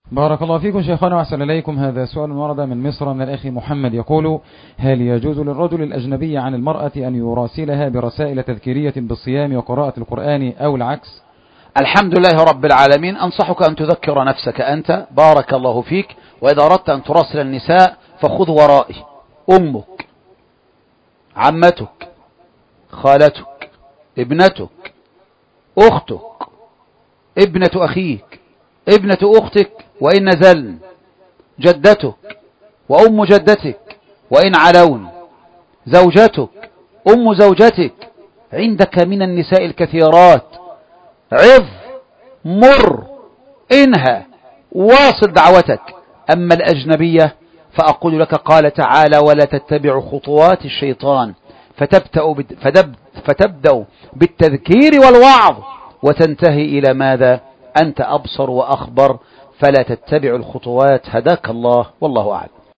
بارك الله فيكم شيخنا وأحسن إليكم. هذا سؤال ورد من مصر من الأخ محمد يقول: هل يجوز للرجل الأجنبي عن المرأة أن يراسلها برسائل تذكيرية بالصيام وقراءة القرآن أو العكس؟ الحمد لله رب العالمين. أنصحك أن تذكر نفسك أنت، بارك الله فيك. وإذا أردت أن تراسل النساء فخذ ورائي: أمك، عمتك، خالتك، ابنتك، أختك، ابنة أخيك، ابنة أختك وإن نزلن، جدتك وأم جدتك وإن علون، زوجتك، أم زوجتك. عندك من النساء الكثيرات. عظ، مر، انهى، واصل دعوتك. أما الأجنبية فأقول لك قال تعالى: ولا تتبع خطوات الشيطان فتبدأ بالتذكير والوعظ وتنتهي إلى ماذا؟ أنت أبصر وأخبر. فلا تتبع الخطوات، هداك الله، والله أعلم.